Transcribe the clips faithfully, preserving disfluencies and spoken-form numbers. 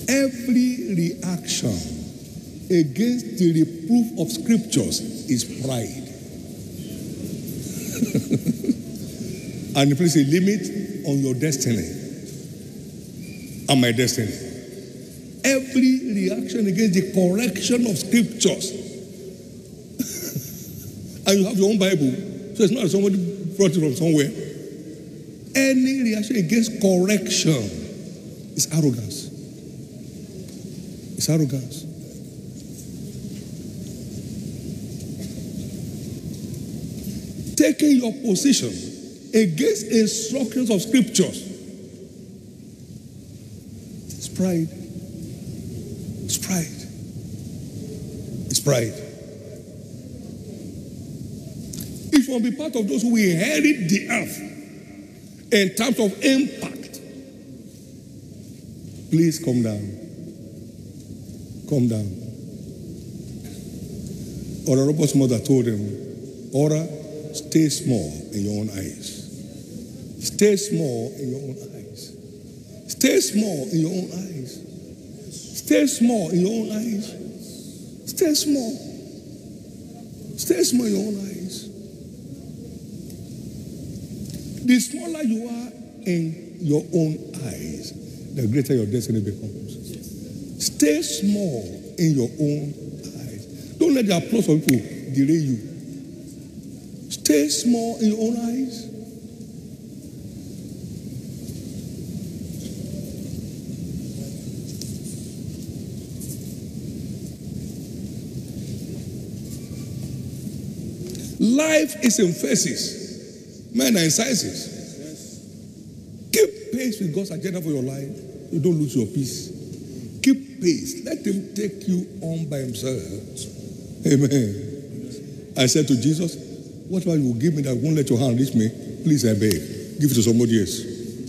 Every reaction against the reproof of scriptures is pride. And it places a limit on your destiny and my destiny. Every reaction against the correction of scriptures. And you have your own Bible, so it's not that somebody brought it from somewhere. Any reaction against correction is arrogance. It's arrogance. Taking your position against instructions of scriptures. It's pride. It's pride. It's pride. If you want to be part of those who inherit the earth in terms of impact, please come down. Come down. Ora Robert's mother told him, Ora, stay small in your own eyes. Stay small in your own eyes. Stay small in your own eyes. Stay small in your own eyes. Stay small. Stay small in your own eyes. The smaller you are in your own eyes, the greater your destiny becomes. Stay small in your own eyes. Don't let the applause of people delay you. Stay small in your own eyes. Life is in phases. Men are in sizes. Keep pace with God's agenda for your life. You don't lose your peace. Keep pace. Let him take you on by himself. Amen. I said to Jesus, whatever you will give me that won't let your hand reach me, please, I beg, give it to somebody else.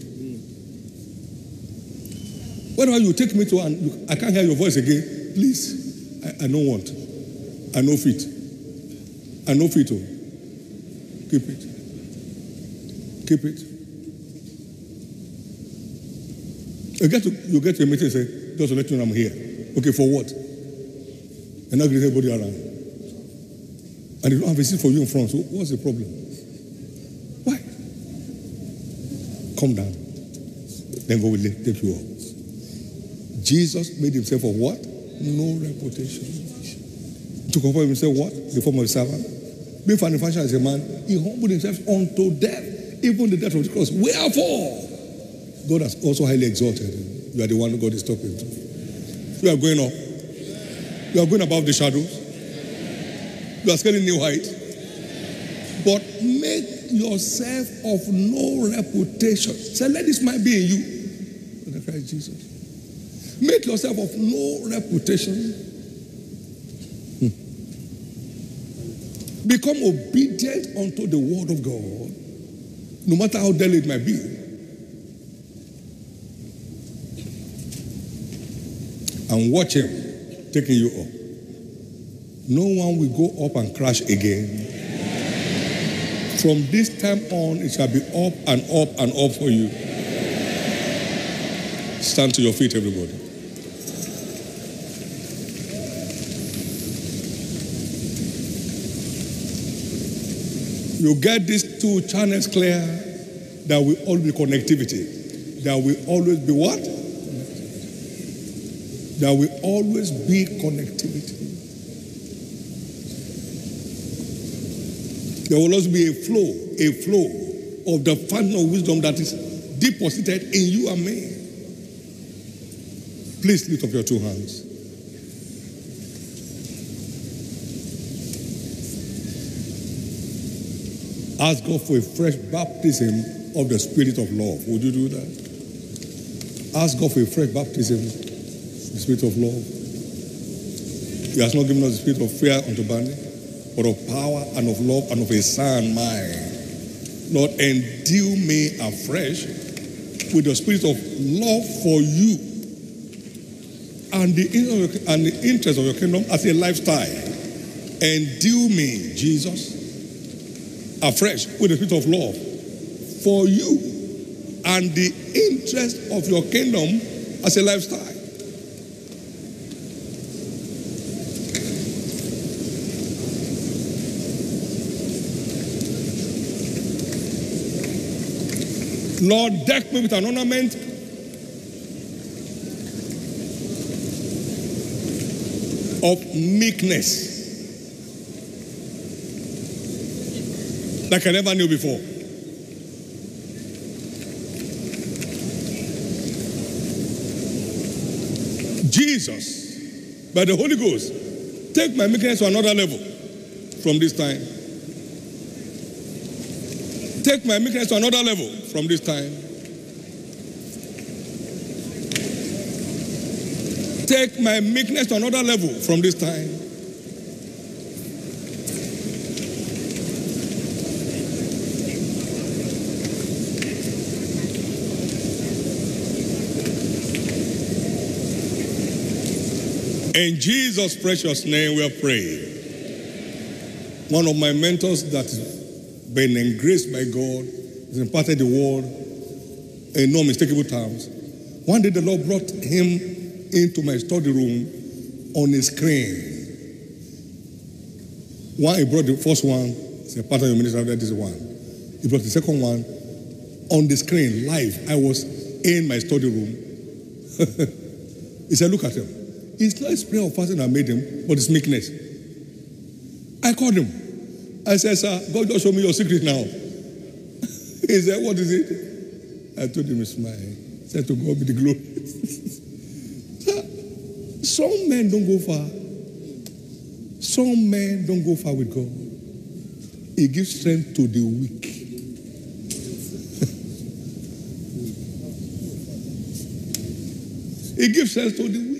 Whatever you take me to and you, I can't hear your voice again, please, I, I don't want. I know fit. I know fit. Oh. Keep it. Keep it. You get to, you get to a meeting and say, just to let you know I'm here. Okay, for what? And not greet everybody around. And they don't have a seat for you in front. So what's the problem? Why? Come down. Then God will take you up. Jesus made himself of what? No reputation. To confirm himself what? The form of a servant. Being found in fashion as a man, he humbled himself unto death, even the death of the cross. Wherefore, God has also highly exalted him. You are the one God is talking to. You are going up. You are going above the shadows. You are scaling new heights. But make yourself of no reputation. Say, let this mind be in you. In Christ Jesus. Make yourself of no reputation. Hmm. Become obedient unto the word of God, no matter how dull it might be. And watch him taking you up. No one will go up and crash again. From this time on, it shall be up and up and up for you. Stand to your feet, everybody. You get these two channels clear, there will always be connectivity. There will always be what? There will always be connectivity. There will always be a flow, a flow of the fountain of wisdom that is deposited in you and me. Please lift up your two hands. Ask God for a fresh baptism of the spirit of love. Would you do that? Ask God for a fresh baptism of the spirit of love. He has not given us the spirit of fear unto bondage, but of power and of love and of a sound mind. Lord, endue me afresh with the spirit of love for you and the, and the interest of your kingdom as a lifestyle. Endue me, Jesus, afresh with the spirit of love for you and the interest of your kingdom as a lifestyle. Lord, deck me with an ornament of meekness like I never knew before. Jesus, by the Holy Ghost, take my meekness to another level from this time. Take my meekness to another level from this time. Take my meekness to another level from this time. In Jesus' precious name we are praying. One of my mentors that has been engraced by God, has imparted the word in no unmistakable terms. One day the Lord brought him into my study room on a screen. One, he brought the first one, it's a part of your ministry, that is one. He brought the second one on the screen, live. I was in my study room. He said, look at him. It's not his prayer of fasting that made him, but his meekness. I called him. I said, sir, God just showed me your secret now. He said, what is it? I told him, smile. He said, to God be the glory. Some men don't go far. Some men don't go far with God. He gives strength to the weak. He gives strength to the weak.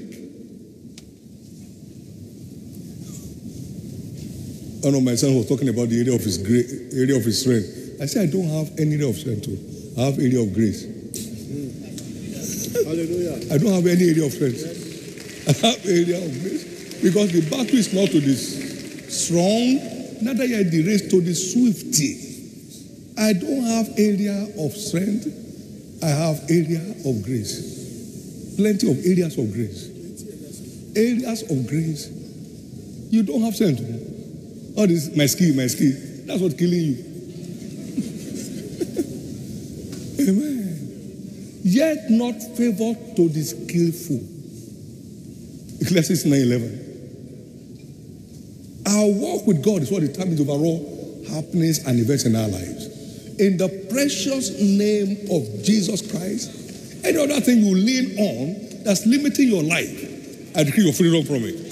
One of my sons was talking about the area of his grace, area of his strength. I said, I don't have any area of strength too. I have area of grace. Hallelujah. I don't have any area of strength. I have area of grace. Because the battle is not to the strong, neither yet the race to the swifty. I don't have area of strength. I have area of grace. Plenty of areas of grace. Areas of grace. You don't have strength. All this, my skill, my skill. That's what's killing you. Amen. Yet not favor to the skillful. Ecclesiastes nine eleven. Our walk with God is what determines overall happiness and events in our lives. In the precious name of Jesus Christ, any other thing you lean on that's limiting your life, I decree your freedom from it.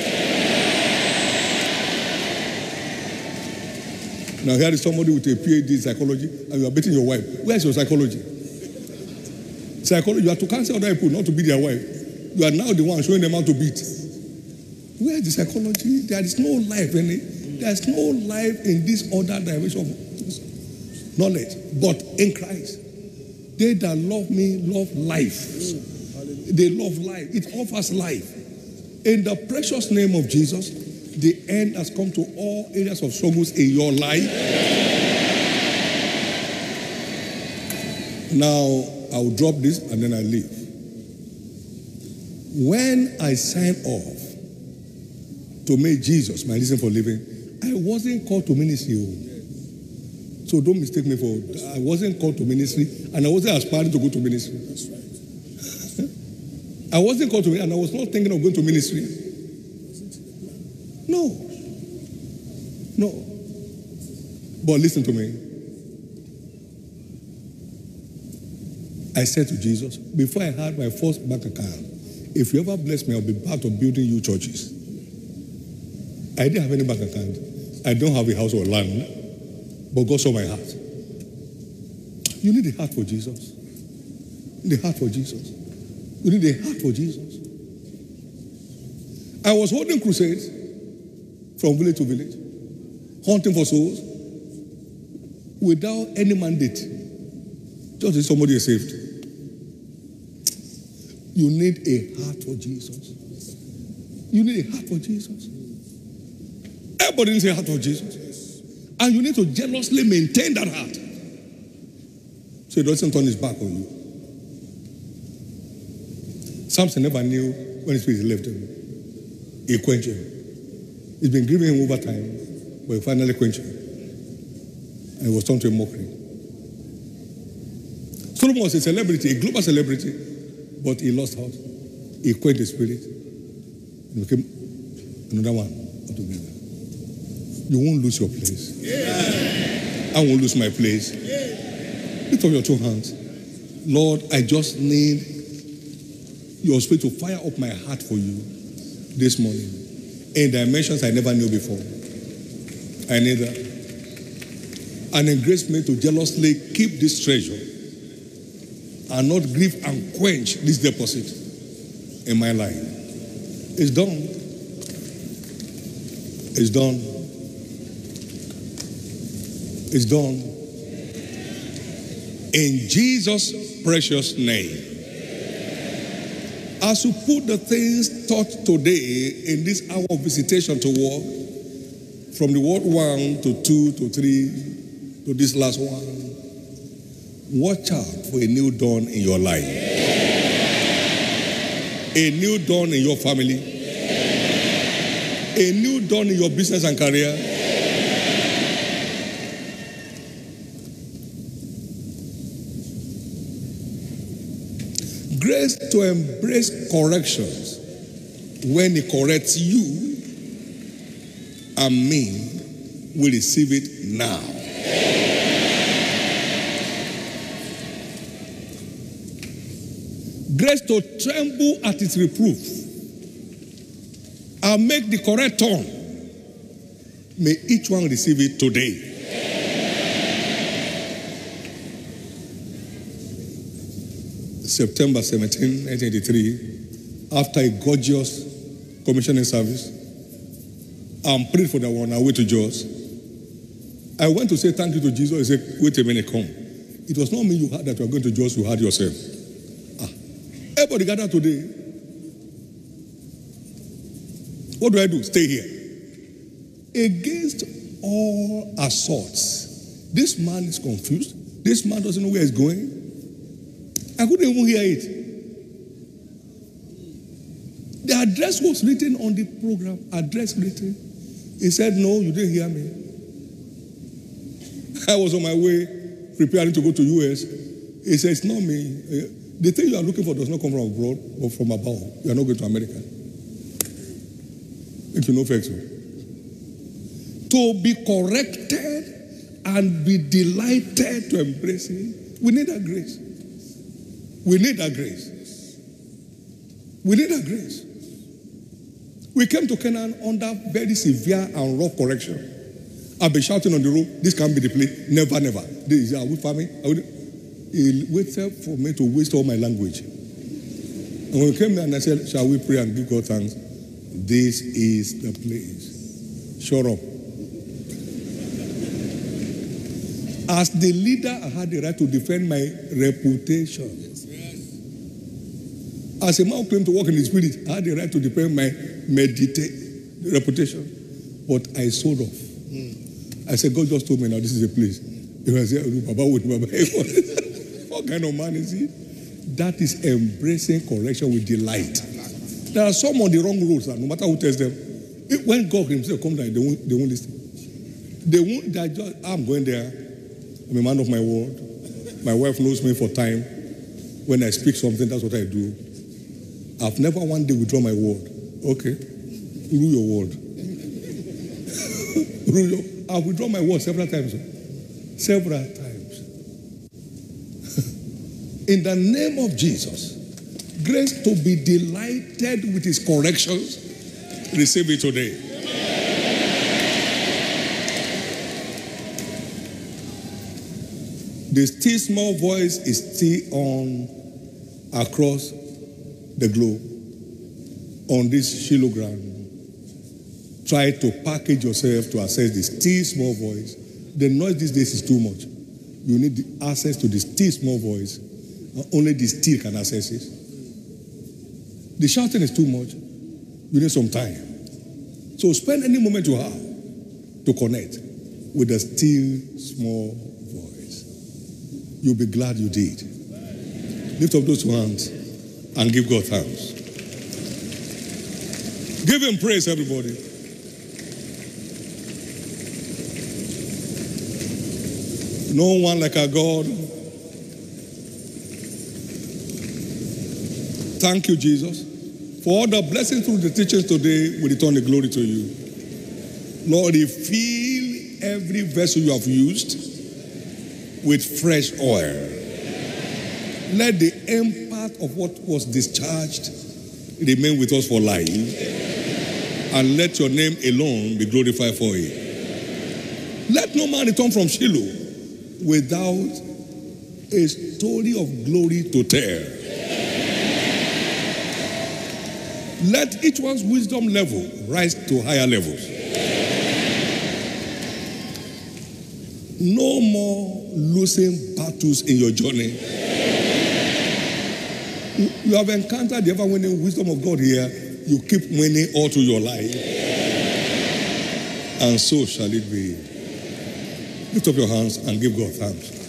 Now here is somebody with a P H D in psychology and you are beating your wife. Where's your psychology? Psychology, you have to counsel other people not to beat their wife. You are now the one showing them how to beat. Where is the psychology? There is no life in it. There is no life in this other dimension of knowledge. But in Christ, they that love me love life. They love life. It offers life. In the precious name of Jesus, the end has come to all areas of struggles in your life. Now, I'll drop this and then I leave. When I signed off to make Jesus my reason for living, I wasn't called to ministry. So don't mistake me for, I wasn't called to ministry and I wasn't aspiring to go to ministry. That's right. I wasn't called to ministry and I was not thinking of going to ministry. No. No. But listen to me. I said to Jesus, before I had my first bank account, if you ever bless me, I'll be part of building you churches. I didn't have any bank account. I don't have a house or land, but God saw my heart. You need a heart for Jesus. You need a heart for Jesus. You need a heart for Jesus. I was holding crusades from village to village, hunting for souls, without any mandate. Just if somebody is saved. You need a heart for Jesus. You need a heart for Jesus. Everybody needs a heart for Jesus. And you need to jealously maintain that heart so it doesn't turn his back on you. Samson never knew when his spirit left him. He quenched him. It's been grieving him over time, but he finally quenched him. And it was turned to a mockery. Solomon was a celebrity, a global celebrity, but he lost heart. He quenched the spirit. He became another one altogether. You won't lose your place. Yeah. I won't lose my place. Yeah. Lift up your two hands. Lord, I just need your spirit to fire up my heart for you this morning in dimensions I never knew before. I need that. And engrace me to jealously keep this treasure and not grieve and quench this deposit in my life. It's done. It's done. It's done. In Jesus' precious name. As you put the things taught today in this hour of visitation to work, from the word one to two to three to this last one, watch out for a new dawn in your life. A new dawn in your family. A new dawn in your business and career. Grace to embrace corrections when it corrects you and me, will receive it now. Grace to tremble at its reproof and make the correct turn. May each one receive it today. September seventeenth, nineteen eighty-three, after a gorgeous commissioning service, and prayed for that one on our way to Jos. I went to say thank you to Jesus. He said, wait a minute, come. It was not me you had that you were going to Jos, you had yourself. Ah. Everybody gathered today. What do I do? Stay here. Against all assaults, this man is confused. This man doesn't know where he's going. I couldn't even hear it. The address was written on the program. Address written. He said, no, you didn't hear me. I was on my way preparing to go to U S. He said, it's not me. The thing you are looking for does not come from abroad, but from above. You are not going to America. If you know facts. To be corrected and be delighted to embrace it, we need that grace. We need that grace. We need that grace. We came to Canaan under very severe and rough correction. I've been shouting on the road, this can't be the place. Never, never. This, are we farming? Are we, he waited for me to waste all my language. And when we came there and I said, shall we pray and give God thanks? This is the place. Shut up. As the leader, I had the right to defend my reputation. As a man who claimed to walk in the spirit, I had the right to defend my medita- reputation. But I sold off. Mm. I said, God just told me now this is a place. You can say, Baba, Baba. What kind of man is he? That is embracing correction with delight. There are some on the wrong roads that no matter who tells them, when God himself comes down, they won't, they won't listen. They won't, they just, I'm going there. I'm a man of my word. My wife knows me for time. When I speak something, that's what I do. I've never one day withdrawn my word. Okay. Rule your word. Rule your, I've withdrawn my word several times. Several times. In the name of Jesus, grace to be delighted with his corrections, receive it today. The still small voice is still on across the globe on this Shiloh ground. Try to package yourself to access the still small voice. The noise these days is too much. You need the access to the still small voice. Only the still can access it. The shouting is too much. You need some time. So spend any moment you have to connect with the still small voice. You'll be glad you did. Lift up those two hands and give God thanks. Give him praise, everybody. No one like our God. Thank you, Jesus. For all the blessings through the teachings today, we return the glory to you. Lord, refill every vessel you have used with fresh oil. Let the impact of what was discharged remain with us for life. And let your name alone be glorified for it. Let no man return from Shiloh without a story of glory to tell. Let each one's wisdom level rise to higher levels. No more losing battles in your journey. You have encountered the ever-winning wisdom of God here. You keep winning all through your life. And so shall it be. Lift up your hands and give God thanks.